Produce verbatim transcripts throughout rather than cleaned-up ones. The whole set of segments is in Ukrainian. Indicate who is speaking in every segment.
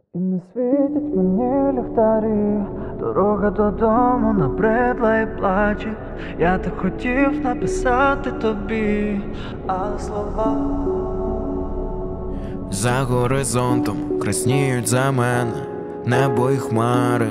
Speaker 1: І не світять мені ліхтарі, дорога додому набридла і плаче. Я так хотів написати тобі, але слова
Speaker 2: за горизонтом красніють за мене небо і хмари.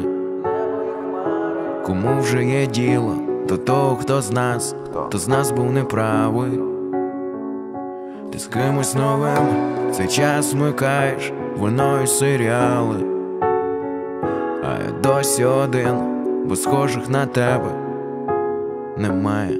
Speaker 2: Кому вже є діло до того, хто з нас, хто з нас був неправий. Ти з кимось новим цей час вмикаєш вино і серіали, а я досі один, бо схожих на тебе немає.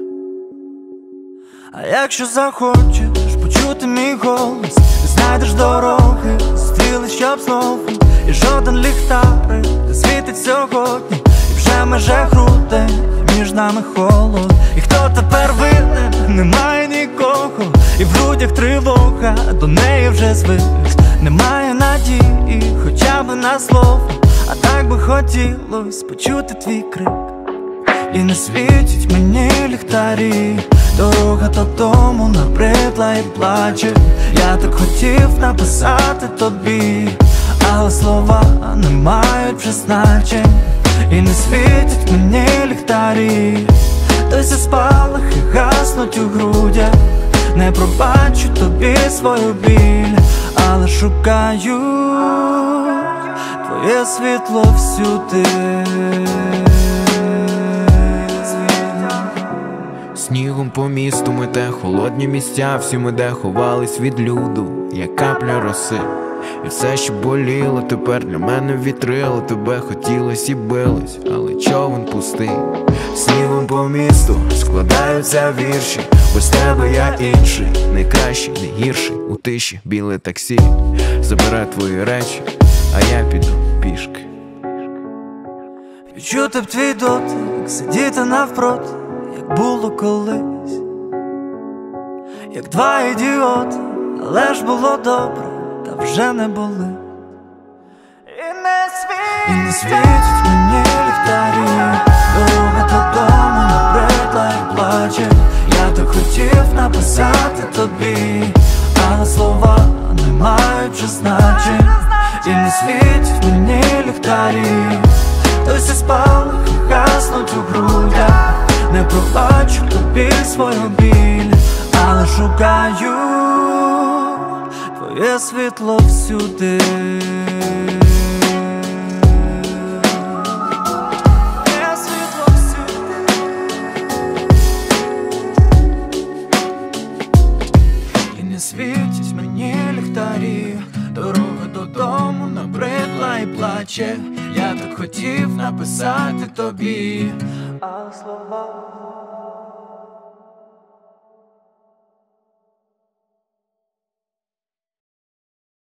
Speaker 1: А якщо захочеш почути мій голос, ти знайдеш дороги, стріли, щоб знову. І жоден ліхтарик не світить сьогодні, і вже меже грудень, і між нами холод. І хто тепер винен? Немає нікого, і в грудях тривога, до неї вже звик. Немає надії, хоча б на слово, а так би хотілось почути твій крик. І не світять мені ліхтарі, дорога додому набридла і плаче. Я так хотів написати тобі, але слова не мають вже значень. І не світять мені ліхтарі, досі спалахи гаснуть у грудях. Не пробачу тобі свою біль, але шукаю твоє світло всюди.
Speaker 2: Снігом по місту мете холодні місця, всі ми де ховались від люду, як капля роси. І все, що боліло, тепер для мене вітрило. Тебе хотілось і билось, але човен пустий. Снігом по місту складаються вірші, без тебе я інший, найкращий, найгірший. У тиші біле таксі забере твої речі, а я піду пішки.
Speaker 1: Відчути б твій дотик, сидіти навпроти, як було колись, як два ідіоти, але ж було добре, та вже не були. І не світять, і не світять мені ліхтарі, дорога додому набридла і плаче. Я так хотів написати тобі, але слова не мають вже значень. І не світять мені ліхтарі, досі спалахи гаснуть у грудях. Не пробачу тобі свою біль, але шукаю твоє світло всюди. Твоє світло всюди. І не світять мені ліхтарі, дорога додому набридла і плаче. Я так хотів написати тобі, але слова